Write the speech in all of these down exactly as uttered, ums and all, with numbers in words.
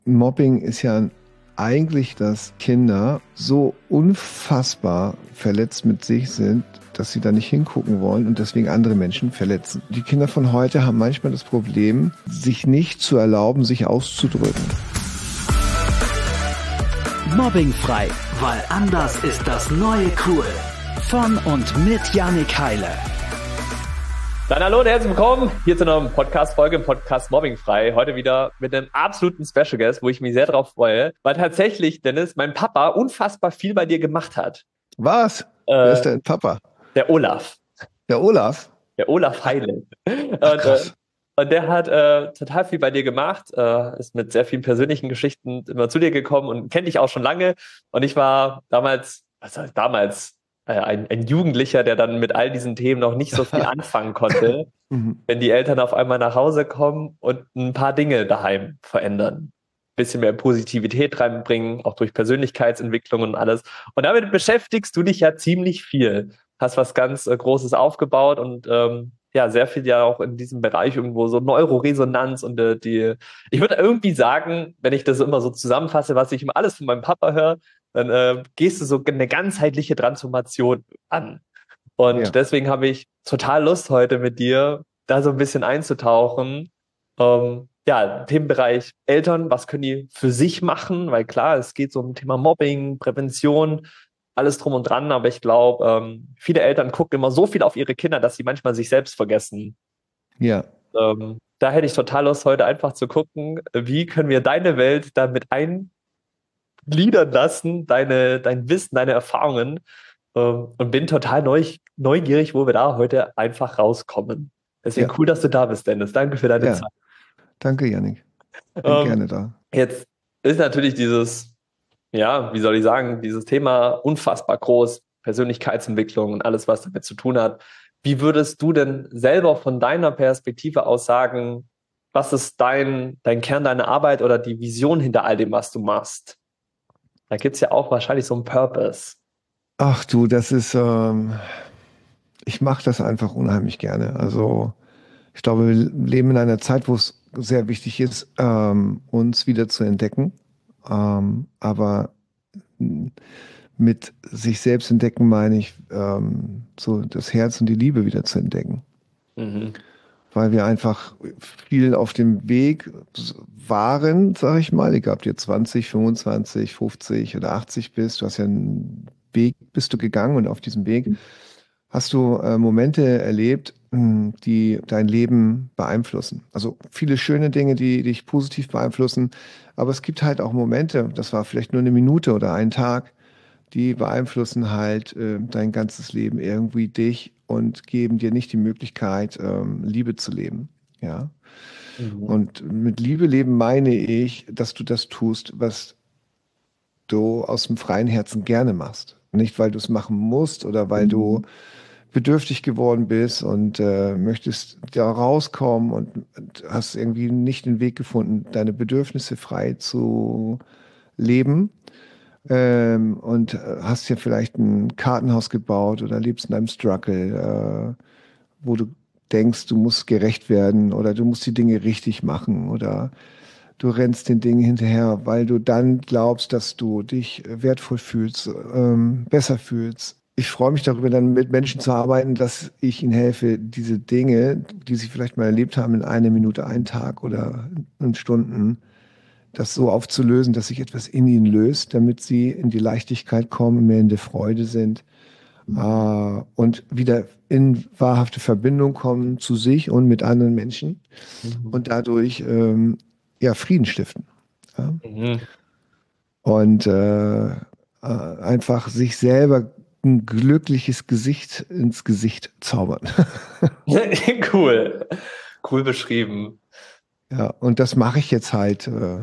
Mobbing ist ja eigentlich, dass Kinder so unfassbar verletzt mit sich sind, dass sie da nicht hingucken wollen und deswegen andere Menschen verletzen. Die Kinder von heute haben manchmal das Problem, sich nicht zu erlauben, sich auszudrücken. Mobbingfrei, weil anders ist das neue cool. Von und mit Jannik Heile. Dann hallo und herzlich willkommen hier zu einer Podcast-Folge im Podcast Mobbingfrei. Heute wieder mit einem absoluten Special Guest, wo ich mich sehr drauf freue, weil tatsächlich, Dennis, mein Papa unfassbar viel bei dir gemacht hat. Was? Äh, Wer ist dein Papa? Der Olaf. Der Olaf? Der Olaf Heile. Ach, und, krass. äh, und der hat äh, total viel bei dir gemacht, äh, ist mit sehr vielen persönlichen Geschichten immer zu dir gekommen und kennt dich auch schon lange. Und ich war damals, was heißt damals, äh, ein, ein Jugendlicher, der dann mit all diesen Themen noch nicht so viel anfangen konnte, Mhm. wenn die Eltern auf einmal nach Hause kommen und ein paar Dinge daheim verändern. Ein bisschen mehr Positivität reinbringen, auch durch Persönlichkeitsentwicklung und alles. Und damit beschäftigst du dich ja ziemlich viel. Hast was ganz äh, Großes aufgebaut und ähm, ja, sehr viel ja auch in diesem Bereich irgendwo so Neuroresonanz und äh, die, ich würde irgendwie sagen, wenn ich das immer so zusammenfasse, was ich immer alles von meinem Papa höre, dann äh, gehst du so eine ganzheitliche Transformation an. Und Ja. deswegen habe ich total Lust, heute mit dir da so ein bisschen einzutauchen. Ähm, ja, Themenbereich Eltern, was können die für sich machen? Weil klar, es geht so um Thema Mobbing, Prävention, alles drum und dran. Aber ich glaube, ähm, viele Eltern gucken immer so viel auf ihre Kinder, dass sie manchmal sich selbst vergessen. Ja. Ähm, da hätte ich total Lust, heute einfach zu gucken, wie können wir deine Welt damit eingliedern lassen, deine, dein Wissen, deine Erfahrungen. Ähm, und bin total neu, neugierig, wo wir da heute einfach rauskommen. Deswegen Ja. cool, dass du da bist, Dennis. Danke für deine Ja. Zeit. Danke, Jannik. Bin Ähm, gerne da. jetzt ist natürlich dieses, ja, wie soll ich sagen, dieses Thema unfassbar groß, Persönlichkeitsentwicklung und alles, was damit zu tun hat. Wie würdest du denn selber von deiner Perspektive aus sagen, was ist dein, dein Kern deiner Arbeit oder die Vision hinter all dem, was du machst? Da gibt es ja auch wahrscheinlich so einen Purpose. Ach du, das ist, ähm, ich mache das einfach unheimlich gerne. Also ich glaube, wir leben in einer Zeit, wo es sehr wichtig ist, ähm, uns wieder zu entdecken. Ähm, aber m, mit sich selbst entdecken meine ich, ähm, so das Herz und die Liebe wieder zu entdecken. Mhm. Weil wir einfach viel auf dem Weg waren, sage ich mal. Egal, ob du jetzt zwanzig, fünfundzwanzig, fünfzig oder achtzig bist. Du hast ja einen Weg, bist du gegangen und auf diesem Weg hast du äh, Momente erlebt, mh, die dein Leben beeinflussen. Also viele schöne Dinge, die dich positiv beeinflussen. Aber es gibt halt auch Momente, das war vielleicht nur eine Minute oder ein Tag, die beeinflussen halt äh, dein ganzes Leben irgendwie dich und geben dir nicht die Möglichkeit, ähm, Liebe zu leben. Ja. Mhm. Und mit Liebe leben meine ich, dass du das tust, was du aus dem freien Herzen gerne machst. Nicht, weil du es machen musst oder weil du bedürftig geworden bist und äh, möchtest da rauskommen und, und hast irgendwie nicht den Weg gefunden, deine Bedürfnisse frei zu leben. Ähm, und äh, hast ja vielleicht ein Kartenhaus gebaut oder lebst in einem Struggle, äh, wo du denkst, du musst gerecht werden oder du musst die Dinge richtig machen oder du rennst den Dingen hinterher, weil du dann glaubst, dass du dich wertvoll fühlst, ähm, besser fühlst. Ich freue mich darüber, dann mit Menschen zu arbeiten, dass ich ihnen helfe, diese Dinge, die sie vielleicht mal erlebt haben, in einer Minute, einen Tag oder in Stunden, das so aufzulösen, dass sich etwas in ihnen löst, damit sie in die Leichtigkeit kommen, mehr in der Freude sind, äh, und wieder in wahrhafte Verbindung kommen zu sich und mit anderen Menschen Mhm. und dadurch ähm, ja, Frieden stiften. Ja? Mhm. Und äh, äh, einfach sich selber ein glückliches Gesicht ins Gesicht zaubern. Cool. Cool beschrieben. Ja, und das mache ich jetzt halt äh,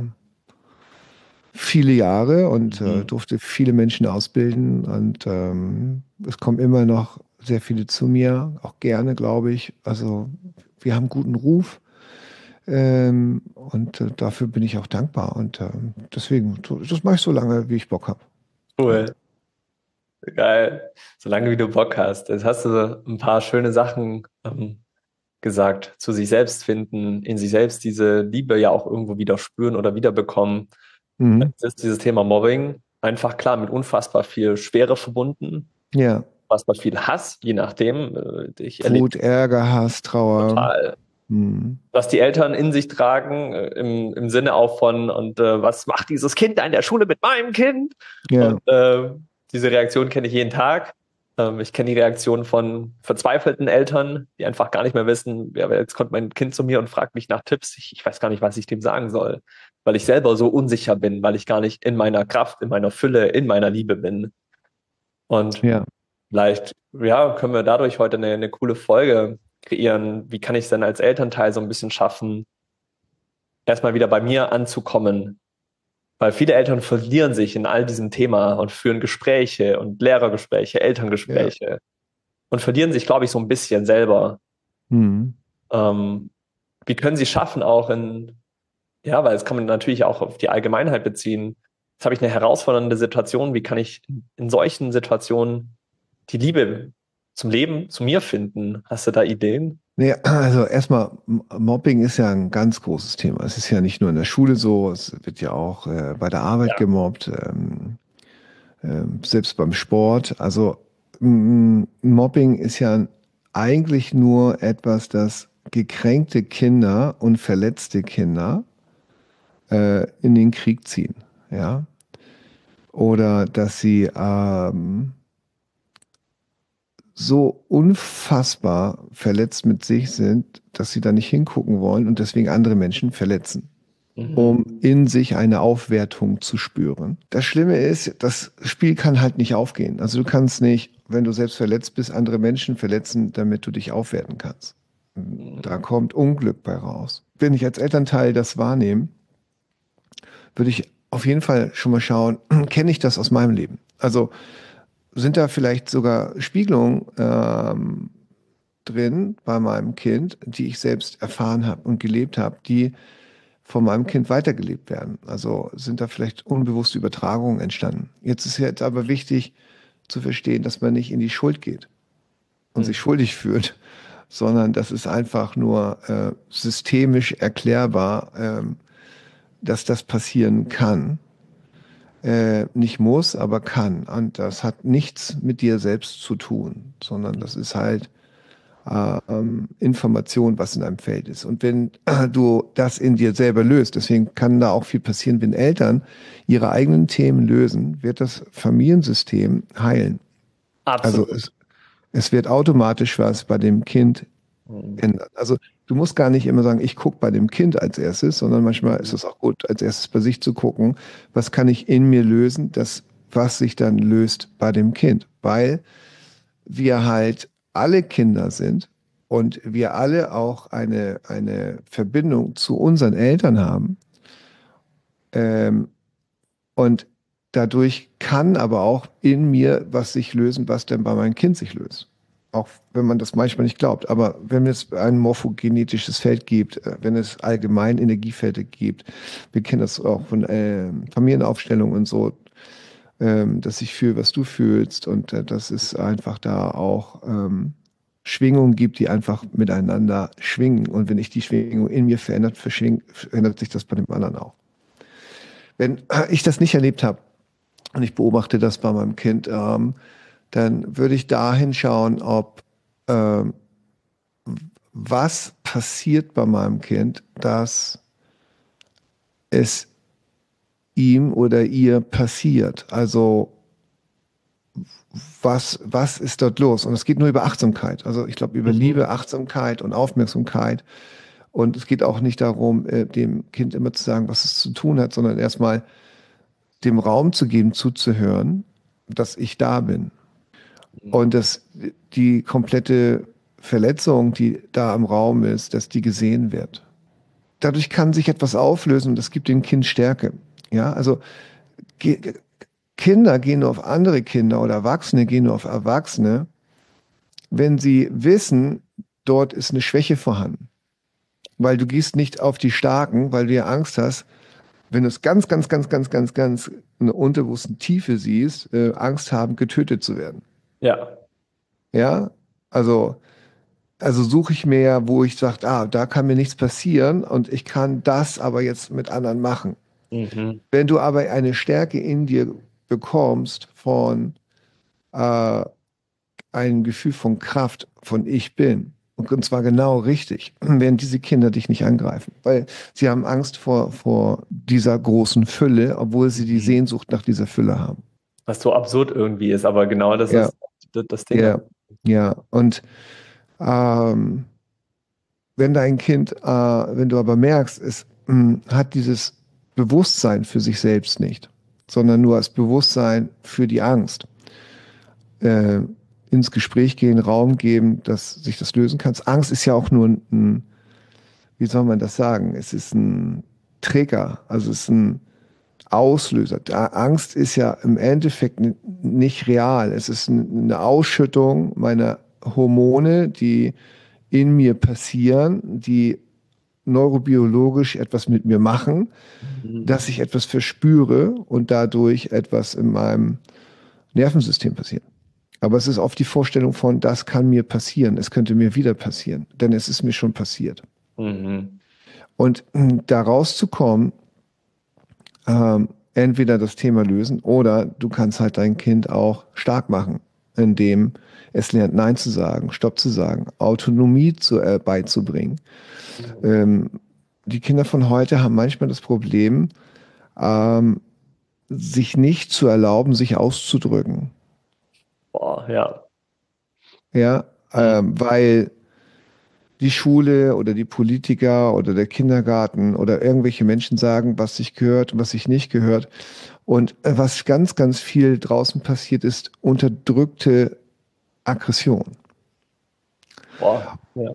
viele Jahre und äh, Mhm. durfte viele Menschen ausbilden. Und ähm, es kommen immer noch sehr viele zu mir, auch gerne, glaube ich. Also wir haben guten Ruf. Ähm, und äh, dafür bin ich auch dankbar. Und ähm, deswegen, so- das mache ich so lange, wie ich Bock habe. Ja. Cool. Geil. Solange wie du Bock hast. Jetzt hast du so ein paar schöne Sachen ähm, gesagt, zu sich selbst finden, in sich selbst diese Liebe ja auch irgendwo wieder spüren oder wiederbekommen. Mhm. Jetzt ist dieses Thema Mobbing einfach klar mit unfassbar viel Schwere verbunden, Ja. unfassbar viel Hass, je nachdem. Äh, Ich erlebe Wut, Ärger, Hass, Trauer. total, Mhm. was die Eltern in sich tragen, äh, im, im Sinne auch von, und äh, was macht dieses Kind da in der Schule mit meinem Kind? Ja. Und äh, diese Reaktion kenne ich jeden Tag. Ähm, ich kenne die Reaktion von verzweifelten Eltern, die einfach gar nicht mehr wissen, ja, jetzt kommt mein Kind zu mir und fragt mich nach Tipps. Ich, ich weiß gar nicht, was ich dem sagen soll, weil ich selber so unsicher bin, weil ich gar nicht in meiner Kraft, in meiner Fülle, in meiner Liebe bin. Und Ja. vielleicht, ja, können wir dadurch heute eine, eine coole Folge kreieren. Wie kann ich es denn als Elternteil so ein bisschen schaffen, erstmal wieder bei mir anzukommen? Weil viele Eltern verlieren sich in all diesem Thema und führen Gespräche und Lehrergespräche, Elterngespräche und verlieren sich, glaube ich, so ein bisschen selber. Mhm. Ähm, wie können sie schaffen, auch in, ja, weil es kann man natürlich auch auf die Allgemeinheit beziehen. Jetzt habe ich eine herausfordernde Situation. Wie kann ich in solchen Situationen die Liebe zum Leben, zu mir finden? Hast du da Ideen? Nee, also erstmal, M- Mobbing ist ja ein ganz großes Thema. Es ist ja nicht nur in der Schule so, es wird ja auch äh, bei der Arbeit Ja. gemobbt, ähm, ähm, selbst beim Sport. Also m- Mobbing ist ja eigentlich nur etwas, das gekränkte Kinder und verletzte Kinder äh, in den Krieg ziehen. Ja? Oder dass sie ähm, so unfassbar verletzt mit sich sind, dass sie da nicht hingucken wollen und deswegen andere Menschen verletzen, Mhm. um in sich eine Aufwertung zu spüren. Das Schlimme ist, das Spiel kann halt nicht aufgehen. Also du kannst nicht, wenn du selbst verletzt bist, andere Menschen verletzen, damit du dich aufwerten kannst. Da kommt Unglück bei raus. Wenn ich als Elternteil das wahrnehme, würde ich auf jeden Fall schon mal schauen, kenne ich das aus meinem Leben? Also sind da vielleicht sogar Spiegelungen ähm, drin bei meinem Kind, die ich selbst erfahren habe und gelebt habe, die von meinem Kind weitergelebt werden. Also sind da vielleicht unbewusste Übertragungen entstanden. Jetzt ist jetzt aber wichtig zu verstehen, dass man nicht in die Schuld geht und sich Mhm. schuldig fühlt, sondern das ist einfach nur äh, systemisch erklärbar, ähm, dass das passieren kann. Äh, nicht muss, aber kann. Und das hat nichts mit dir selbst zu tun, sondern das ist halt äh, ähm, Information, was in einem Feld ist. Und wenn äh, du das in dir selber löst, deswegen kann da auch viel passieren, wenn Eltern ihre eigenen Themen lösen, wird das Familiensystem heilen. Also Absolut. es, es wird automatisch was bei dem Kind Mhm. ändern. Also du musst gar nicht immer sagen, ich gucke bei dem Kind als erstes, sondern manchmal ist es auch gut, als erstes bei sich zu gucken, was kann ich in mir lösen, das, was sich dann löst bei dem Kind. Weil wir halt alle Kinder sind und wir alle auch eine, eine Verbindung zu unseren Eltern haben. Ähm, und dadurch kann aber auch in mir was sich lösen, was dann bei meinem Kind sich löst. Auch wenn man das manchmal nicht glaubt. Aber wenn es ein morphogenetisches Feld gibt, äh, wenn es allgemein Energiefelder gibt, wir kennen das auch von äh, Familienaufstellungen und so, ähm, dass ich fühle, was du fühlst und äh, dass es einfach da auch ähm, Schwingungen gibt, die einfach miteinander schwingen. Und wenn ich die Schwingung in mir verändert, verschwing- verändert sich das bei dem anderen auch. Wenn ich das nicht erlebt habe und ich beobachte das bei meinem Kind, ähm, dann würde ich dahin schauen, ob ähm, was passiert bei meinem Kind, dass es ihm oder ihr passiert. Also was, was ist dort los? Und es geht nur über Achtsamkeit. Also ich glaube über Mhm. Liebe, Achtsamkeit und Aufmerksamkeit. Und es geht auch nicht darum, äh, dem Kind immer zu sagen, was es zu tun hat, sondern erstmal dem Raum zu geben, zuzuhören, dass ich da bin. Und dass die komplette Verletzung, die da im Raum ist, dass die gesehen wird. Dadurch kann sich etwas auflösen und das gibt dem Kind Stärke. Ja, also ge Kinder gehen nur auf andere Kinder oder Erwachsene gehen nur auf Erwachsene, wenn sie wissen, dort ist eine Schwäche vorhanden. Weil du gehst nicht auf die Starken, weil du ja Angst hast, wenn du es ganz, ganz, ganz, ganz, ganz, ganz in der unterbewussten Tiefe siehst, äh, Angst haben, getötet zu werden. Ja. Ja, also also suche ich mir ja, wo ich sage, ah, da kann mir nichts passieren und ich kann das aber jetzt mit anderen machen. Mhm. Wenn du aber eine Stärke in dir bekommst von äh, einem Gefühl von Kraft, von ich bin, und zwar genau richtig, werden diese Kinder dich nicht angreifen, weil sie haben Angst vor, vor dieser großen Fülle, obwohl sie die Mhm. Sehnsucht nach dieser Fülle haben. Was so absurd irgendwie ist, aber genau das Ja, ist das, das Ding. ja, ja. Und ähm, wenn dein Kind, äh, wenn du aber merkst, es mh, hat dieses Bewusstsein für sich selbst nicht, sondern nur das Bewusstsein für die Angst, äh, ins Gespräch gehen, Raum geben, dass sich das lösen kann. Angst ist ja auch nur ein, ein, wie soll man das sagen? Es ist ein Trigger, also es ist ein Auslöser. Da Angst ist ja im Endeffekt n- nicht real. Es ist n- eine Ausschüttung meiner Hormone, die in mir passieren, die neurobiologisch etwas mit mir machen, Mhm. dass ich etwas verspüre und dadurch etwas in meinem Nervensystem passiert. Aber es ist oft die Vorstellung von, das kann mir passieren, es könnte mir wieder passieren, denn es ist mir schon passiert. Mhm. Und mh, da rauszukommen, ähm, entweder das Thema lösen oder du kannst halt dein Kind auch stark machen, indem es lernt, Nein zu sagen, Stopp zu sagen, Autonomie zu, äh, beizubringen. Ähm, die Kinder von heute haben manchmal das Problem, ähm, sich nicht zu erlauben, sich auszudrücken. Boah, ja. Ja, Mhm. ähm, weil die Schule oder die Politiker oder der Kindergarten oder irgendwelche Menschen sagen, was sich gehört und was sich nicht gehört. Und äh, was ganz, ganz viel draußen passiert, ist unterdrückte Aggression. Boah, ja.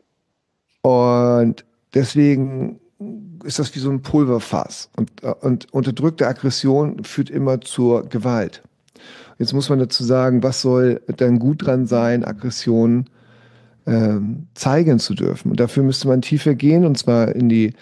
Und deswegen ist das wie so ein Pulverfass. Und, äh, und unterdrückte Aggression führt immer zur Gewalt. Jetzt muss man dazu sagen, was soll dann gut dran sein, Aggression ähm, zeigen zu dürfen. Und dafür müsste man tiefer gehen, und zwar in die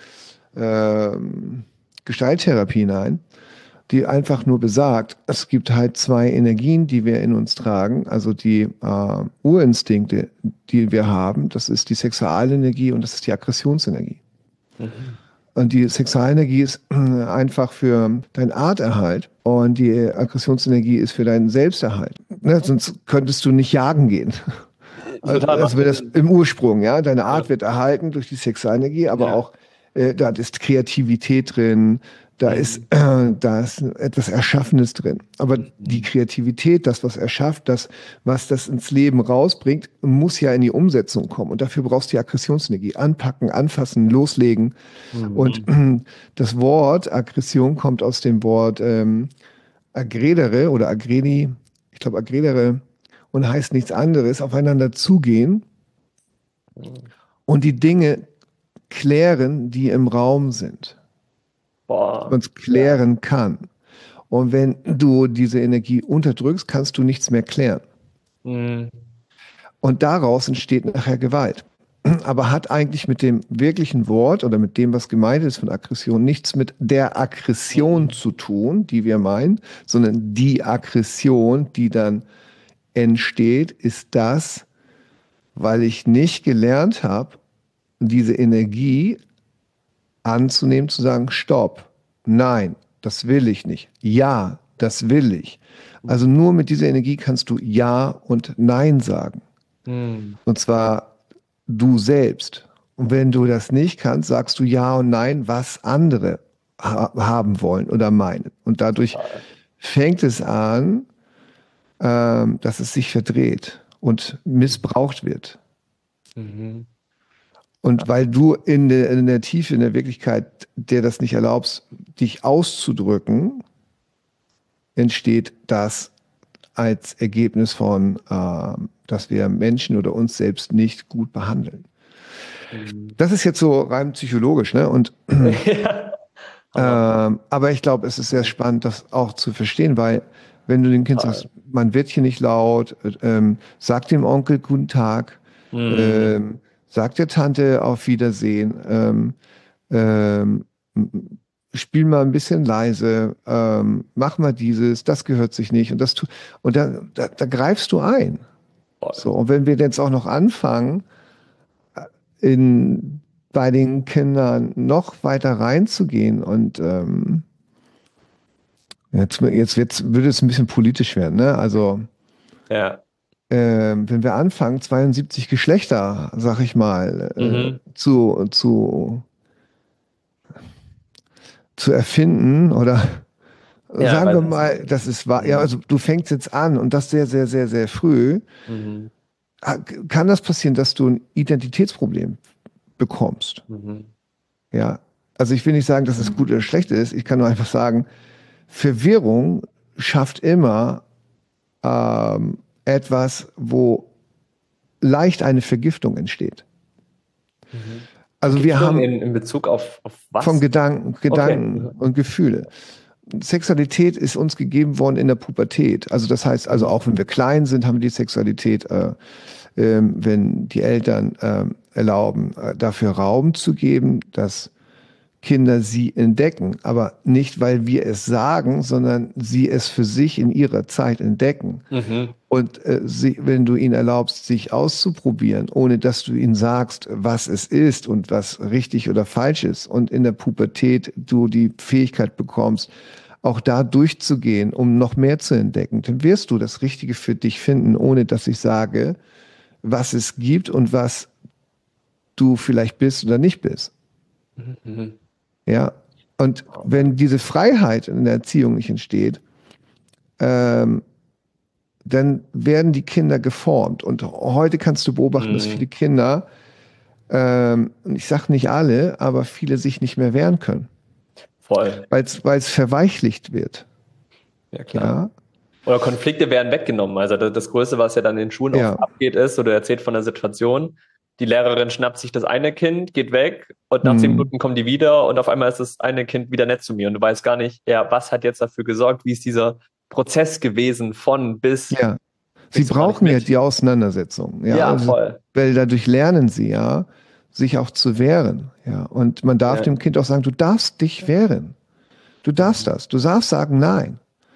ähm, Gestalttherapie hinein, die einfach nur besagt, es gibt halt zwei Energien, die wir in uns tragen, also die äh, Urinstinkte, die wir haben, das ist die Sexualenergie und das ist die Aggressionsenergie. Mhm. Und die Sexualenergie ist äh, einfach für deinen Arterhalt und die Aggressionsenergie ist für deinen Selbsterhalt. Ne? Sonst könntest du nicht jagen gehen. Also, Total also macht wird das Sinn. im Ursprung, ja. Deine Ja. Art wird erhalten durch die Sexualenergie, aber Ja. auch äh, da ist Kreativität drin, da ist, Mhm. äh, da ist etwas Erschaffenes drin. Aber die Mhm. Kreativität, das, was erschafft, das, was das ins Leben rausbringt, muss ja in die Umsetzung kommen. Und dafür brauchst du die Aggressionsenergie. Anpacken, anfassen, loslegen. Und Mhm. äh, das Wort Aggression kommt aus dem Wort ähm, aggredere oder aggredi, ich glaube aggredere, und heißt nichts anderes, aufeinander zugehen Mhm. und die Dinge klären, die im Raum sind, die Boah, man es ja. klären kann. Und wenn du diese Energie unterdrückst, kannst du nichts mehr klären. Mhm. Und daraus entsteht nachher Gewalt. Aber hat eigentlich mit dem wirklichen Wort oder mit dem, was gemeint ist von Aggression, nichts mit der Aggression Mhm. zu tun, die wir meinen, sondern die Aggression, die dann entsteht, ist das, weil ich nicht gelernt habe, diese Energie anzunehmen, zu sagen, stopp, nein, das will ich nicht. Ja, das will ich. Also nur mit dieser Energie kannst du Ja und Nein sagen. Mhm. Und zwar du selbst. Und wenn du das nicht kannst, sagst du Ja und Nein, was andere ha haben wollen oder meinen. Und dadurch Total. fängt es an, ähm, dass es sich verdreht und missbraucht wird. Mhm. Und weil du in der, in der Tiefe, in der Wirklichkeit dir das nicht erlaubst, dich auszudrücken, entsteht das als Ergebnis von, äh, dass wir Menschen oder uns selbst nicht gut behandeln. Mhm. Das ist jetzt so rein psychologisch, ne? Und, Ja. Aber ähm, aber ich glaube, es ist sehr spannend, das auch zu verstehen, weil wenn du dem Kind sagst, total. man wird hier nicht laut, äh, ähm, sag dem Onkel guten Tag, Mhm. ähm, sag der Tante auf Wiedersehen, ähm, ähm, spiel mal ein bisschen leise, ähm, mach mal dieses, das gehört sich nicht und das tu und da, da, da greifst du ein. Voll. So, und wenn wir jetzt auch noch anfangen, in, bei den Kindern noch weiter reinzugehen und ähm, jetzt, jetzt wird's, würde es ein bisschen politisch werden, ne? Also Ja. ähm, wenn wir anfangen, zweiundsiebzig Geschlechter, sag ich mal, Mhm. äh, zu, zu, zu erfinden oder Ja, sagen wir weil das. mal, das ist wahr, ja, Mhm. also du fängst jetzt an und das sehr, sehr, sehr, sehr früh, Mhm. ah, kann das passieren, dass du ein Identitätsproblem bekommst. Mhm. Ja, also ich will nicht sagen, dass es gut oder schlecht ist, ich kann nur einfach sagen, Verwirrung schafft immer ähm, etwas, wo leicht eine Vergiftung entsteht. Mhm. Also wir Vergiftung haben in, in Bezug auf, auf von was? Gedanken, Okay. Gedanken Mhm. und Gefühle. Sexualität ist uns gegeben worden in der Pubertät. Also das heißt, also auch wenn wir klein sind, haben wir die Sexualität, äh, ähm, wenn die Eltern ähm, erlauben, äh, dafür Raum zu geben, dass Kinder sie entdecken, aber nicht, weil wir es sagen, sondern sie es für sich in ihrer Zeit entdecken. Mhm. Und äh, sie, wenn du ihnen erlaubst, sich auszuprobieren, ohne dass du ihnen sagst, was es ist und was richtig oder falsch ist, und in der Pubertät du die Fähigkeit bekommst, auch da durchzugehen, um noch mehr zu entdecken, dann wirst du das Richtige für dich finden, ohne dass ich sage, was es gibt und was du vielleicht bist oder nicht bist. Mhm. Ja. Und wenn diese Freiheit in der Erziehung nicht entsteht, ähm, dann werden die Kinder geformt. Und heute kannst du beobachten, dass viele Mhm. Kinder, ähm, und ich sage nicht alle, aber viele sich nicht mehr wehren können, Voll. weil es verweichlicht wird. Ja, klar. Ja, Oder Konflikte werden weggenommen. Also das, das Größte, was ja dann in den Schulen oft ja, abgeht, ist, oder erzählt von der Situation, die Lehrerin schnappt sich das eine Kind, geht weg und nach zehn hm, Minuten kommen die wieder und auf einmal ist das eine Kind wieder nett zu mir und du weißt gar nicht, ja, was hat jetzt dafür gesorgt, wie ist dieser Prozess gewesen von bis, ja. Sie kriegst du gar nicht brauchen ja mit. die Auseinandersetzung, ja, Ja, also, voll. weil dadurch lernen sie ja, sich auch zu wehren, ja. Und man darf Ja. dem Kind auch sagen, du darfst dich wehren. Du darfst Mhm. das. Du darfst sagen Nein.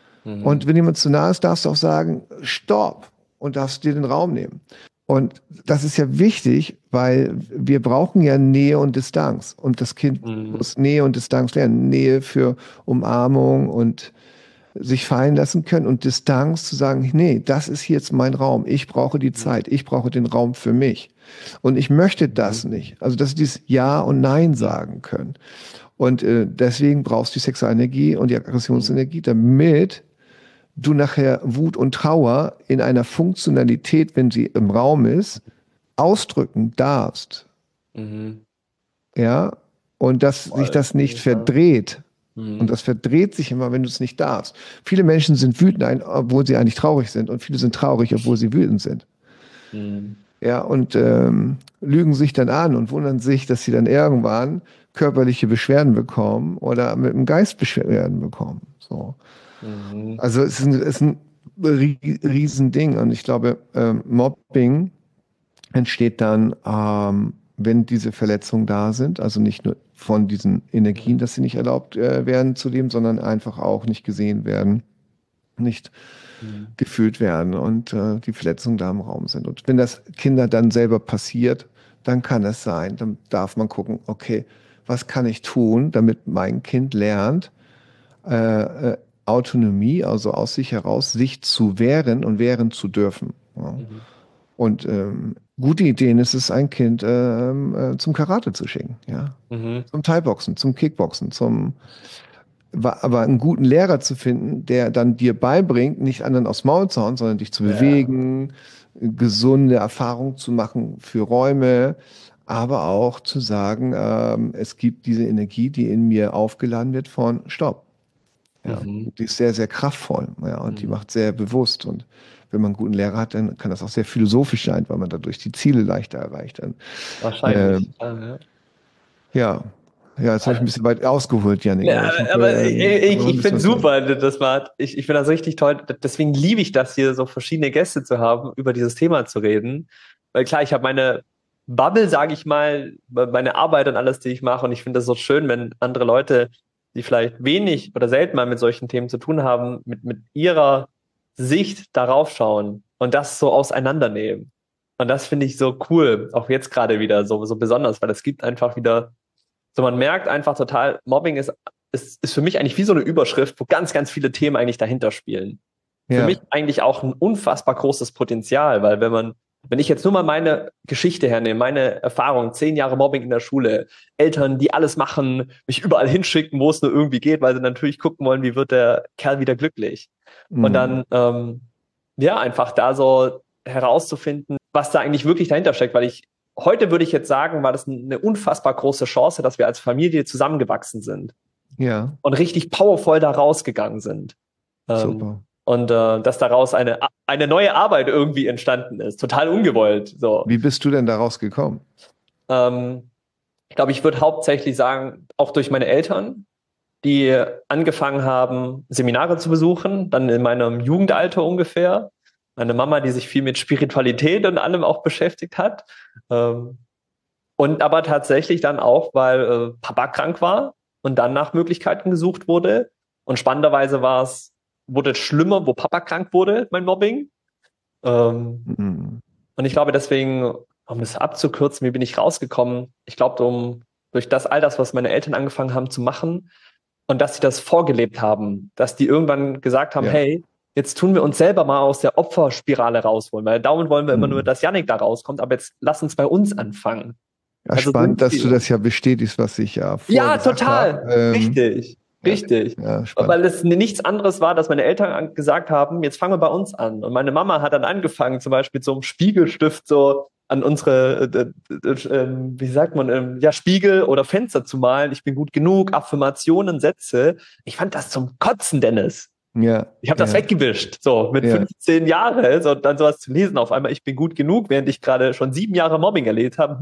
Und Mhm. wenn jemand zu nah ist, darfst du auch sagen, stopp und darfst dir den Raum nehmen. Und das ist ja wichtig, weil wir brauchen ja Nähe und Distanz. Und das Kind Mhm. muss Nähe und Distanz lernen. Nähe für Umarmung und sich fallen lassen können und Distanz zu sagen, nee, das ist jetzt mein Raum. Ich brauche die Zeit. Ich brauche den Raum für mich. Und ich möchte das Mhm. nicht. Also, dass sie dieses Ja und Nein sagen können. Und äh, deswegen brauchst du die Sexualenergie und die Mhm. Aggressionsenergie, damit du nachher Wut und Trauer in einer Funktionalität, wenn sie im Raum ist, ausdrücken darfst. Mhm. Ja, und dass sich Voll. das nicht Ja. verdreht. Und Mhm. das verdreht sich immer, wenn du es nicht darfst. Viele Menschen sind wütend, ein- obwohl sie eigentlich traurig sind. Und viele sind traurig, obwohl sie wütend sind. Mhm. Ja, und ähm, lügen sich dann an und wundern sich, dass sie dann irgendwann körperliche Beschwerden bekommen oder mit dem Geist Beschwerden bekommen. So. Mhm. Also es ist ein, es ist ein rie- Riesending. Und ich glaube, ähm, Mobbing entsteht dann, ähm, wenn diese Verletzungen da sind. Also nicht nur von diesen Energien, dass sie nicht erlaubt äh, werden zu leben, sondern einfach auch nicht gesehen werden, nicht Mhm. gefühlt werden und äh, die Verletzungen da im Raum sind. Und wenn das Kinder dann selber passiert, dann kann es sein, dann darf man gucken, okay, was kann ich tun, damit mein Kind lernt, äh, äh, Autonomie, also aus sich heraus, sich zu wehren und wehren zu dürfen. Ja. Mhm. Und ähm, gute Ideen ist es, ein Kind ähm, äh, zum Karate zu schicken, ja. Mhm. Zum Thai-Boxen, zum Kickboxen, zum wa- aber einen guten Lehrer zu finden, der dann dir beibringt, nicht anderen aufs Maul zu hauen, sondern dich zu Ja. bewegen, gesunde Erfahrungen zu machen für Räume, aber auch zu sagen, ähm, es gibt diese Energie, die in mir aufgeladen wird von Stopp. Ja, Mhm. die ist sehr, sehr kraftvoll, ja, und die Mhm. macht sehr bewusst. Und wenn man einen guten Lehrer hat, dann kann das auch sehr philosophisch sein, weil man dadurch die Ziele leichter erreicht. Dann, ähm, Wahrscheinlich. Ah, ja, ja, jetzt habe ich ein ja. bisschen weit ausgeholt, Janik, Ja, aber ich aber, hoffe, aber ähm, da ich, war ein ich bisschen finde was drin. super, das war, ich, ich finde das richtig toll. Deswegen liebe ich das hier, so verschiedene Gäste zu haben, über dieses Thema zu reden. Weil klar, ich habe meine Bubble, sage ich mal, meine Arbeit und alles, die ich mache. Und ich finde das so schön, wenn andere Leute, die vielleicht wenig oder selten mal mit solchen Themen zu tun haben, mit, mit ihrer Sicht darauf schauen und das so auseinandernehmen. Und das finde ich so cool, auch jetzt gerade wieder so, so besonders, weil es gibt einfach wieder, so man merkt einfach total, Mobbing ist, ist, ist für mich eigentlich wie so eine Überschrift, wo ganz, ganz viele Themen eigentlich dahinter spielen. Für Ja. mich eigentlich auch ein unfassbar großes Potenzial, weil wenn man, wenn ich jetzt nur mal meine Geschichte hernehme, meine Erfahrung, zehn Jahre Mobbing in der Schule, Eltern, die alles machen, mich überall hinschicken, wo es nur irgendwie geht, weil sie natürlich gucken wollen, wie wird der Kerl wieder glücklich. Und Mhm. dann, ähm, ja, einfach da so herauszufinden, was da eigentlich wirklich dahinter steckt, weil ich, heute würde ich jetzt sagen, war das eine unfassbar große Chance, dass wir als Familie zusammengewachsen sind Ja, und richtig powervoll da rausgegangen sind. Ähm, super. und äh, dass daraus eine, eine neue Arbeit irgendwie entstanden ist. Total ungewollt. So. Wie bist du denn da rausgekommen? Ähm, ich glaube, ich würde hauptsächlich sagen, auch durch meine Eltern, die angefangen haben, Seminare zu besuchen, dann in meinem Jugendalter ungefähr. Meine Mama, die sich viel mit Spiritualität und allem auch beschäftigt hat. Ähm, und aber tatsächlich dann auch, weil äh, Papa krank war und dann nach Möglichkeiten gesucht wurde. Und spannenderweise war es, wurde es schlimmer, wo Papa krank wurde, mein Mobbing. Ähm, Mhm. und ich glaube deswegen, um es abzukürzen, wie bin ich rausgekommen? Ich glaube, um, durch das all das, was meine Eltern angefangen haben zu machen und dass sie das vorgelebt haben, dass die irgendwann gesagt haben, Ja. hey, jetzt tun wir uns selber mal aus der Opferspirale rausholen, weil dauernd wollen wir immer Mhm. nur, dass Yannick da rauskommt, aber jetzt lass uns bei uns anfangen. Ja, Also spannend, sind dass die- du das ja bestätigst, was ich ja vorher Ja, gesagt total. habe. Ähm, Richtig. Richtig. Ja, spannend. Weil es nichts anderes war, dass meine Eltern an- gesagt haben, jetzt fangen wir bei uns an. Und meine Mama hat dann angefangen, zum Beispiel mit so einem Spiegelstift so an unsere, äh, äh, äh, wie sagt man, ähm, ja, Spiegel oder Fenster zu malen. Ich bin gut genug, Affirmationen, Sätze. Ich fand das zum Kotzen, Dennis. Ja, Ich habe das ja. weggewischt, so mit Ja. fünfzehn Jahren, so dann sowas zu lesen auf einmal, ich bin gut genug, während ich gerade schon sieben Jahre Mobbing erlebt habe.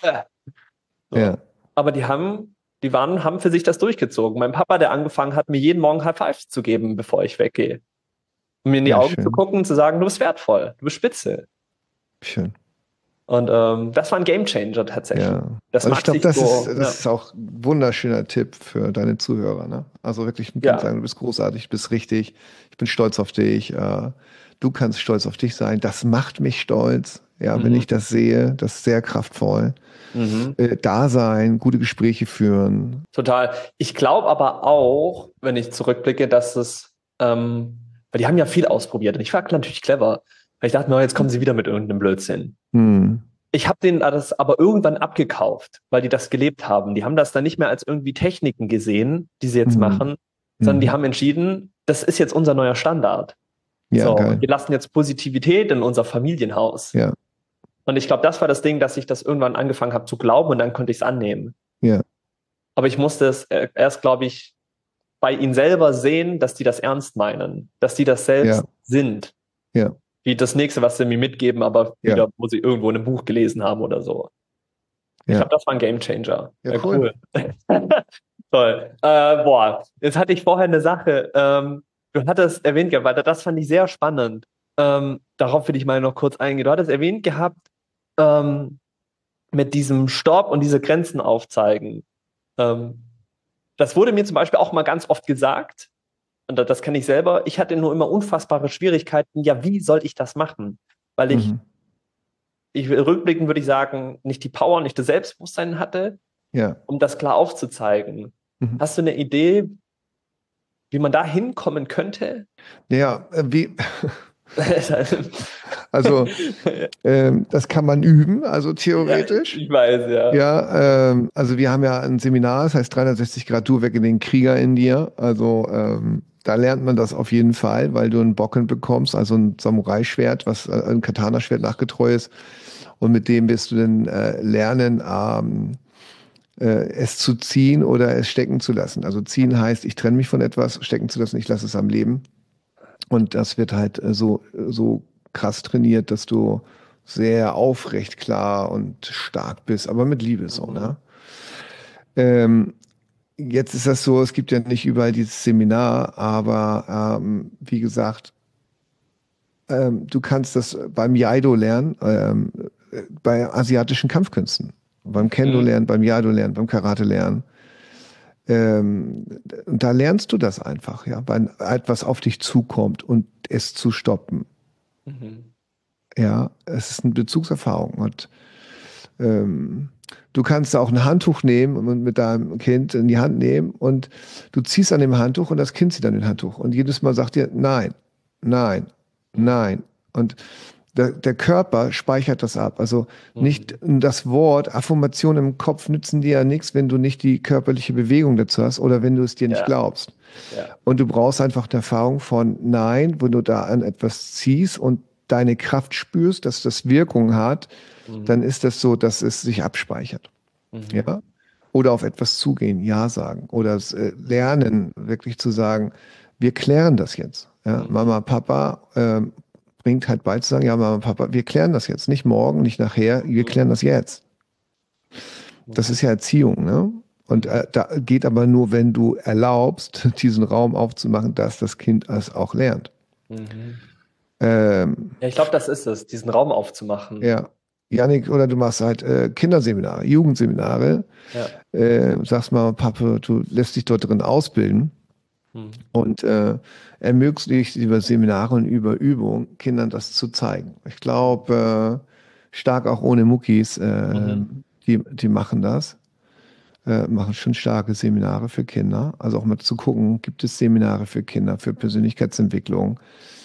So. Ja. Aber die haben, die waren, haben für sich das durchgezogen. Mein Papa, der angefangen hat, mir jeden Morgen High Fives zu geben, bevor ich weggehe. Um mir in die Ja, Augen schön. zu gucken und zu sagen, du bist wertvoll, du bist spitze. Schön. Und ähm, das war ein Gamechanger tatsächlich. Ja. Das Also mag ich glaube, sich das, so, ist, das ja. ist auch ein wunderschöner Tipp für deine Zuhörer. Ne? Also wirklich, man Ja. kann sagen, du bist großartig, du bist richtig, ich bin stolz auf dich, äh, du kannst stolz auf dich sein. Das macht mich stolz, ja, wenn Mhm. ich das sehe, das ist sehr kraftvoll. Mhm. Äh, da sein, gute Gespräche führen. Total. Ich glaube aber auch, wenn ich zurückblicke, dass es, ähm, weil die haben ja viel ausprobiert und ich war natürlich clever. Weil ich dachte mir, jetzt kommen sie wieder mit irgendeinem Blödsinn. Hm. Ich habe denen das aber irgendwann abgekauft, weil die das gelebt haben. Die haben das dann nicht mehr als irgendwie Techniken gesehen, die sie jetzt Mhm. machen, sondern die Mhm. haben entschieden, das ist jetzt unser neuer Standard. Ja, so, geil. wir lassen jetzt Positivität in unser Familienhaus. Ja, Und ich glaube, das war das Ding, dass ich das irgendwann angefangen habe zu glauben und dann konnte ich es annehmen. ja, Aber ich musste es äh, erst, glaube ich, bei ihnen selber sehen, dass die das ernst meinen, dass die das selbst Ja. sind. ja. Wie das nächste, was sie mir mitgeben, aber Ja. wieder, wo sie irgendwo in einem Buch gelesen haben oder so. Ich Ja. glaube, das war ein Gamechanger. Ja, Äh, cool. Toll. Äh, boah, jetzt hatte ich vorher eine Sache. Ähm, du hattest erwähnt gehabt, weil das fand ich sehr spannend. Ähm, darauf will ich mal noch kurz eingehen. Du hattest erwähnt gehabt, ähm, mit diesem Stopp und diese Grenzen aufzeigen. Ähm, das wurde mir zum Beispiel auch mal ganz oft gesagt. Und das kann ich selber. Ich hatte nur immer unfassbare Schwierigkeiten. Ja, wie soll ich das machen? Weil ich, Mhm. ich rückblickend würde ich sagen, nicht die Power, nicht das Selbstbewusstsein hatte, Ja. um das klar aufzuzeigen. Mhm. Hast du eine Idee, wie man da hinkommen könnte? Ja, äh, wie, also ähm, das kann man üben, also theoretisch. Ich weiß, ja. Ja, ähm, also wir haben ja ein Seminar, das heißt dreihundertsechzig Grad Tour weg in den Krieger in dir. Also ähm, da lernt man das auf jeden Fall, weil du einen Bokken bekommst, also ein Samurai-Schwert, was äh, ein Katana-Schwert nachgetreu ist. Und mit dem wirst du dann äh, lernen, ähm, äh, es zu ziehen oder es stecken zu lassen. Also ziehen heißt, ich trenne mich von etwas, stecken zu lassen, ich lasse es am Leben. Und das wird halt äh, so, so krass trainiert, dass du sehr aufrecht, klar und stark bist, aber mit Liebe so, ne? Ähm, jetzt ist das so, es gibt ja nicht überall dieses Seminar, aber ähm, wie gesagt, ähm, du kannst das beim Jaido lernen, ähm, bei asiatischen Kampfkünsten, beim Kendo Mhm. lernen, beim Jaido lernen, beim Karate lernen. Ähm, und da lernst du das einfach, ja, wenn etwas auf dich zukommt und es zu stoppen. Mhm. Ja, es ist eine Bezugserfahrung. Und ähm, du kannst auch ein Handtuch nehmen und mit deinem Kind in die Hand nehmen und du ziehst an dem Handtuch und das Kind zieht an dem Handtuch. Und jedes Mal sagt dir, nein, nein, nein. Und der, der Körper speichert das ab. Also Mhm. nicht das Wort, Affirmation im Kopf nützen dir ja nichts, wenn du nicht die körperliche Bewegung dazu hast oder wenn du es dir nicht Ja, glaubst. ja. Und du brauchst einfach eine Erfahrung von Nein, wo du da an etwas ziehst und deine Kraft spürst, dass das Wirkung hat, dann Mhm. ist das so, dass es sich abspeichert. Mhm. Ja? Oder auf etwas zugehen, Ja sagen. Oder es, äh, lernen, wirklich zu sagen, wir klären das jetzt. Ja? Mhm. Mama, Papa ähm, bringt halt bei zu sagen, ja, Mama, Papa, wir klären das jetzt. Nicht morgen, nicht nachher, wir Mhm. klären das jetzt. Das ist ja Erziehung, ne? Und Mhm. äh, da geht aber nur, wenn du erlaubst, diesen Raum aufzumachen, dass das Kind es auch lernt. Mhm. Ähm, Ja, ich glaube, das ist es, diesen Raum aufzumachen. ja, Jannik, oder du machst halt äh, Kinderseminare, Jugendseminare, Ja. äh, sagst mal, Papa, du lässt dich dort drin ausbilden Mhm. und äh, ermöglicht über Seminare und über Übung Kindern das zu zeigen. Ich glaube, äh, stark auch ohne Muckis, äh, Mhm. die, die machen das. Äh, machen schon starke Seminare für Kinder. Also auch mal zu gucken, gibt es Seminare für Kinder, für Persönlichkeitsentwicklung,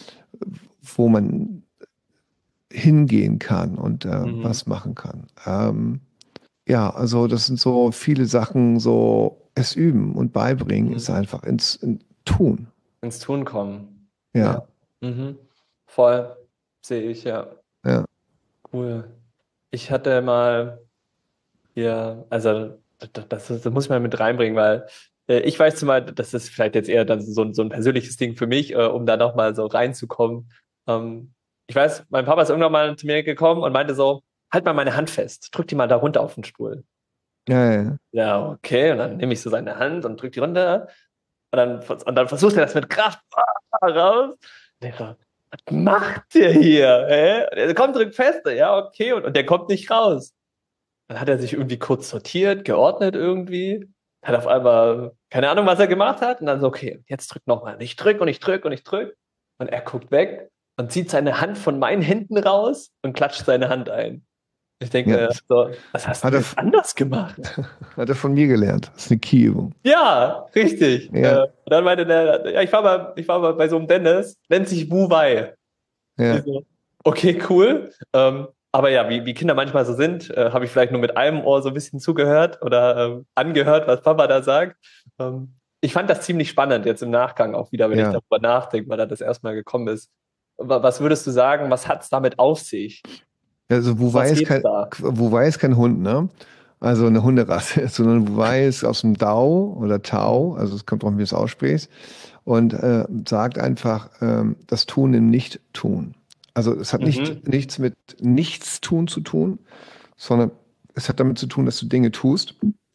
wo man hingehen kann und äh, Mhm. was machen kann. Ähm, ja, also das sind so viele Sachen, so es üben und beibringen ist Mhm. einfach ins in Tun. Ins Tun kommen. Ja. Ja, Mhm. Voll. Sehe ich, ja. ja, Cool. Ich hatte mal hier, also das, das, das muss ich mal mit reinbringen, weil äh, ich weiß zum Beispiel, das ist vielleicht jetzt eher dann so, ein- so ein persönliches Ding für mich, äh, um da nochmal so reinzukommen. Ähm, ich weiß, mein Papa ist irgendwann mal zu mir gekommen und meinte so, halt mal meine Hand fest, drück die mal da runter auf den Stuhl. ja, ja, Ja, okay. Und dann nehme ich so seine Hand und drück die runter. Und dann, und dann versucht er das mit Kraft raus. Und ich so, was macht der hier? Hä? Und er kommt, drückt fest. Ja, okay. Und, und der kommt nicht raus. Dann hat er sich irgendwie kurz sortiert, geordnet irgendwie. Hat auf einmal, keine Ahnung, was er gemacht hat. Und dann so, okay, jetzt drück nochmal. Und ich drück und ich drück und ich drück. Und er guckt weg und zieht seine Hand von meinen Händen raus und klatscht seine Hand ein. Ich denke ja. mir Das so, was hast hat du er, jetzt anders gemacht? hat er von mir gelernt. Das ist eine Key-Übung. Ja, richtig. Äh, Ja, und dann meinte der, ja, ich war mal, ich war mal bei so einem Dennis, nennt sich Wu Wei. Ich ja, so, okay, cool. Ähm, aber ja, wie, wie Kinder manchmal so sind, äh, habe ich vielleicht nur mit einem Ohr so ein bisschen zugehört oder ähm, angehört, was Papa da sagt. Ähm, ich fand das ziemlich spannend jetzt im Nachgang auch wieder, wenn ich ja. darüber nachdenke, weil er das erstmal gekommen ist. Wa- Was würdest du sagen, was hat es damit auf sich? Also Wuwei Was ist geht's kein, da? Wuwei ist kein Hund, ne? Also eine Hunderasse, sondern Wuwei ist aus dem Dao oder Mhm. Tao, also es kommt drauf, wie du es aussprichst, und äh, sagt einfach ähm, das Tun im Nicht-Tun. Also es hat nicht Mhm. nichts mit Nichtstun zu tun, sondern es hat damit zu tun, dass du Dinge tust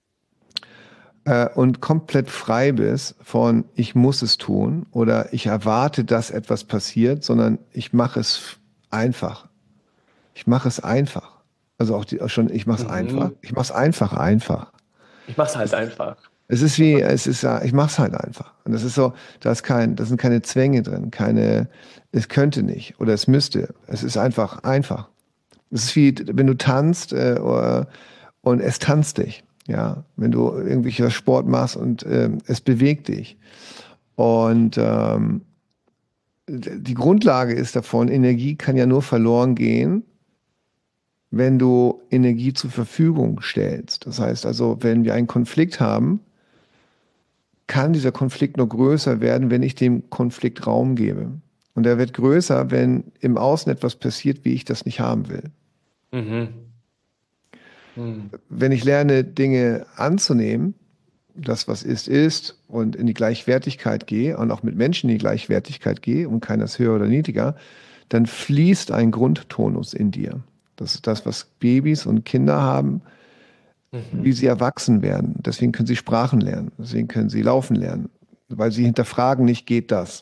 äh, und komplett frei bist von ich muss es tun oder ich erwarte, dass etwas passiert, sondern ich mache es einfach. Ich mache es einfach. Also auch die, auch schon, ich mache es einfach. Mhm. Ich mache es einfach, einfach. Ich mach's halt einfach. Es ist wie, es ist, ja, ich mache es halt einfach. Und das ist so, da ist kein, da sind keine Zwänge drin, keine, es könnte nicht oder es müsste. Es ist einfach, einfach. Es ist wie, wenn du tanzt äh, oder, und es tanzt dich. Ja, wenn du irgendwelcher Sport machst und ähm, es bewegt dich. Und ähm, die Grundlage ist davon, Energie kann ja nur verloren gehen, wenn du Energie zur Verfügung stellst. Das heißt also, wenn wir einen Konflikt haben, kann dieser Konflikt nur größer werden, wenn ich dem Konflikt Raum gebe. Und er wird größer, wenn im Außen etwas passiert, wie ich das nicht haben will. Mhm. Mhm. Wenn ich lerne, Dinge anzunehmen, das, was ist, ist, und in die Gleichwertigkeit gehe und auch mit Menschen in die Gleichwertigkeit gehe und keiner ist höher oder niedriger, dann fließt ein Grundtonus in dir. Das ist das, was Babys und Kinder haben, wie Mhm. sie erwachsen werden. Deswegen können sie Sprachen lernen, deswegen können sie laufen lernen, weil sie hinterfragen nicht, geht das?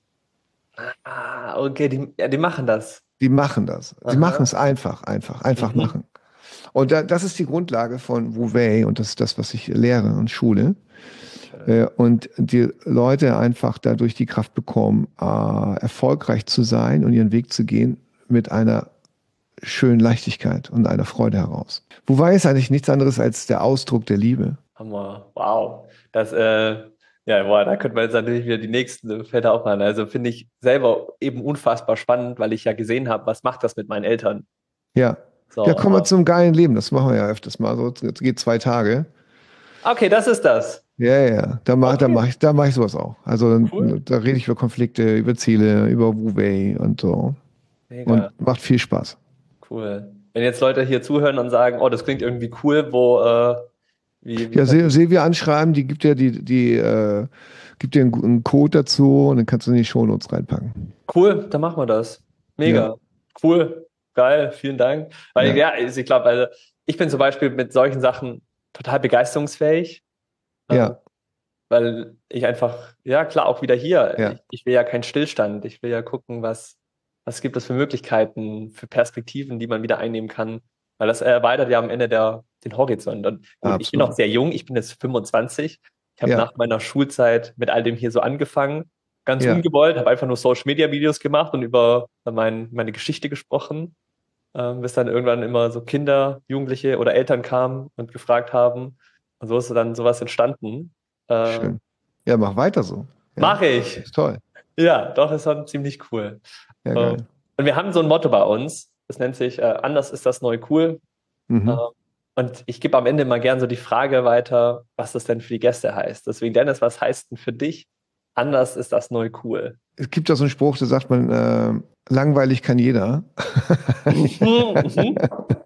Ah, okay, die, ja, die machen das. Die machen das. Sie machen es Aha. einfach, einfach, einfach Mhm. machen. Und da, das ist die Grundlage von Wu Wei und das ist das, was ich lehre und schule. Schön. Äh, und die Leute einfach dadurch die Kraft bekommen, äh, erfolgreich zu sein und ihren Weg zu gehen mit einer schönen Leichtigkeit und einer Freude heraus. Wobei es eigentlich nichts anderes als der Ausdruck der Liebe. Hammer, wow. Das, äh, ja, boah, da könnte man jetzt natürlich wieder die nächsten Felder aufmachen. Also finde ich selber eben unfassbar spannend, weil ich ja gesehen habe, was macht das mit meinen Eltern. Ja. So, Ja, kommen wir aber- zum geilen Leben. Das machen wir ja öfters mal. So, es geht zwei Tage. Okay, das ist das. Ja, ja, ja. Da mache da Okay. mach ich, da mach ich sowas auch. Also dann- Cool. da rede ich über Konflikte, über Ziele, über Wu-Wei und so. Mega. Und macht viel Spaß. Cool. Wenn jetzt Leute hier zuhören und sagen, oh, das klingt irgendwie cool, wo, äh, wie, wie Ja, kann- Sil- Silvia anschreiben, die gibt dir die, die, äh, gibt dir einen, guten Code dazu und dann kannst du in die Shownotes reinpacken. cool, dann machen wir das. Mega. Ja. Cool. Geil. Vielen Dank. Weil, Ja. ja, also ich glaube, also ich bin zum Beispiel mit solchen Sachen total begeisterungsfähig. Ja. Ähm, weil ich einfach, ja klar, auch wieder hier. Ja. Ich, ich will ja keinen Stillstand. Ich will ja gucken, was, was gibt es für Möglichkeiten, für Perspektiven, die man wieder einnehmen kann. Weil das erweitert ja am Ende der, den Horizont. Und gut, ich bin Absolut. noch sehr jung, ich bin jetzt fünfundzwanzig. Ich habe Ja. nach meiner Schulzeit mit all dem hier so angefangen. Ganz Ja. ungewollt, habe einfach nur Social-Media-Videos gemacht und über mein, meine Geschichte gesprochen. Ähm, bis dann irgendwann immer so Kinder, Jugendliche oder Eltern kamen und gefragt haben. Und so ist dann sowas entstanden. Äh, Schön. Ja, mach weiter so. Ja. Mach ich. Ist toll. Ja, doch, ist schon ziemlich cool. Ja, Äh, geil. und wir haben so ein Motto bei uns, das nennt sich äh, anders ist das neu cool. Mhm. Äh, und ich gebe am Ende mal gern so die Frage weiter, was das denn für die Gäste heißt. Deswegen, Dennis, was heißt denn für dich, anders ist das neu cool? Es gibt ja so einen Spruch, da sagt man, äh, langweilig kann jeder. Mhm.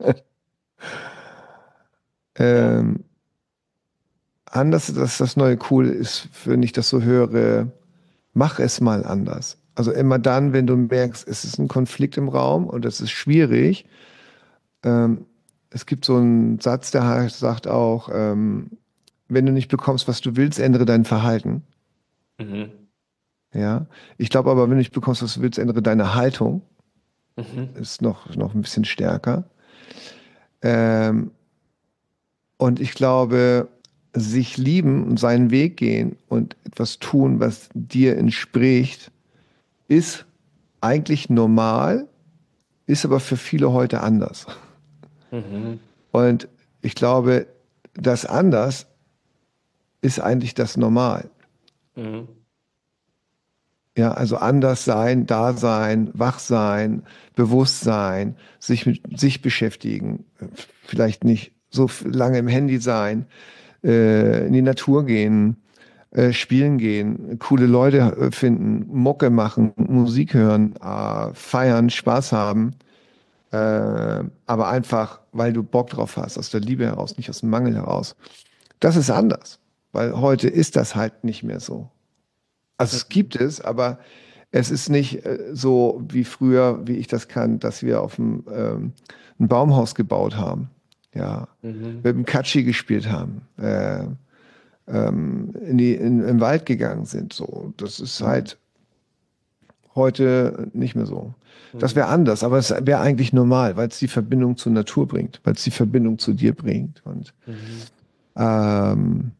ähm, anders, dass das neue Cool ist, wenn ich das so höre, mach es mal anders. Also immer dann, wenn du merkst, es ist ein Konflikt im Raum und es ist schwierig. Ähm, es gibt so einen Satz, der heißt, sagt auch, ähm, wenn du nicht bekommst, was du willst, ändere dein Verhalten. Mhm. Ja, ich glaube aber, wenn du nicht bekommst, was du willst, ändere deine Haltung. Mhm. Ist noch, noch ein bisschen stärker. Ähm, und ich glaube, sich lieben und seinen Weg gehen und etwas tun, was dir entspricht, ist eigentlich normal, ist aber für viele heute anders. Mhm. Und ich glaube, das anders ist eigentlich das Normal. Mhm. Ja, also anders sein, da sein, wach sein, bewusst sein, sich mit sich beschäftigen, vielleicht nicht so f- lange im Handy sein, äh, in die Natur gehen, äh, spielen gehen, coole Leute äh, finden, Mucke machen, Musik hören, äh, feiern, Spaß haben, äh, aber einfach, weil du Bock drauf hast, aus der Liebe heraus, nicht aus dem Mangel heraus. Das ist anders, weil heute ist das halt nicht mehr so. Also es gibt es, aber es ist nicht äh, so wie früher, wie ich das kann, dass wir auf dem, ähm, ein Baumhaus gebaut haben, ja, Mhm. mit dem Katschi gespielt haben, äh, ähm, in die, in, im Wald gegangen sind. So, das ist halt heute nicht mehr so. Das wäre anders, aber es wäre eigentlich normal, weil es die Verbindung zur Natur bringt, weil es die Verbindung zu dir bringt. Und Mhm. ähm,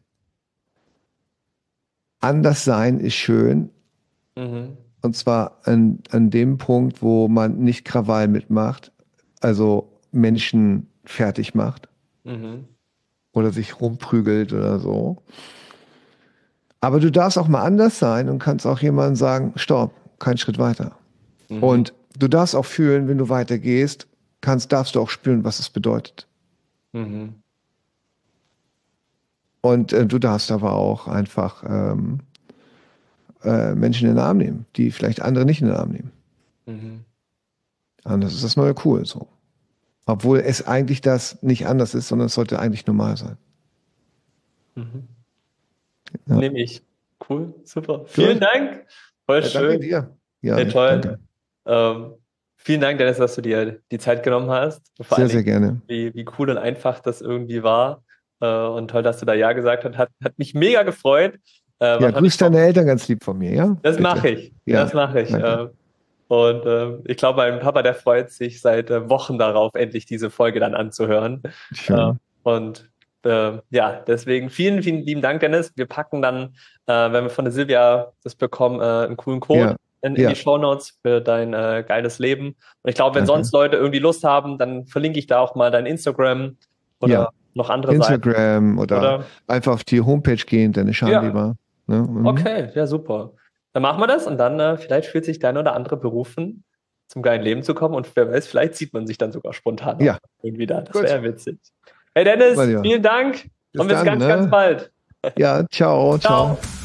anders sein ist schön. Mhm. Und zwar an, an dem Punkt, wo man nicht Krawall mitmacht, also Menschen fertig macht Mhm. oder sich rumprügelt oder so. Aber du darfst auch mal anders sein und kannst auch jemandem sagen, stopp, kein Schritt weiter. Mhm. Und du darfst auch fühlen, wenn du weitergehst, kannst, darfst du auch spüren, was es bedeutet. Mhm. Und äh, du darfst aber auch einfach ähm, äh, Menschen in den Arm nehmen, die vielleicht andere nicht in den Arm nehmen. Mhm. Und das ist das neue Cool so. Obwohl es eigentlich das nicht anders ist, sondern es sollte eigentlich normal sein. Mhm. Ja. Nehme ich. Cool, super. Vielen Gut. Dank. Voll Ja, schön. danke dir. Ja, Sehr toll. danke. Ähm, vielen Dank, Dennis, dass du dir die Zeit genommen hast. Und vor Sehr, allen sehr Dingen, gerne. wie, wie cool und einfach das irgendwie war. Äh, und toll, dass du da Ja gesagt hast. Hat, hat mich mega gefreut. Äh, Ja, wahrscheinlich grüß deine Eltern ganz lieb von mir, ja? Das Bitte. mache ich. Ja, Das mache ich. danke. Äh, und äh, ich glaube, mein Papa, der freut sich seit äh, Wochen darauf, endlich diese Folge dann anzuhören. Äh, Schön. und äh, ja, deswegen vielen, vielen lieben Dank, Dennis. Wir packen dann, äh, wenn wir von der Silvia das bekommen, äh, einen cooden Code. Ja, in, in Ja. die Shownotes für dein äh, geiles Leben. Und ich glaube, wenn Danke. sonst Leute irgendwie Lust haben, dann verlinke ich da auch mal dein Instagram oder Ja. noch andere Seiten. Instagram oder, Oder? einfach auf die Homepage gehen, deine Ja. Schamleber. Ne? Mhm. Okay, ja, super. Dann machen wir das und dann äh, vielleicht fühlt sich dein oder andere berufen, zum geilen Leben zu kommen und wer weiß, vielleicht sieht man sich dann sogar spontan Ja. auch irgendwie da. Das Gut. wäre witzig. Hey Dennis, Mein Lieber. vielen Dank Bis und bis dann, ganz, ne? ganz bald. Ja, ciao, ciao. Ciao.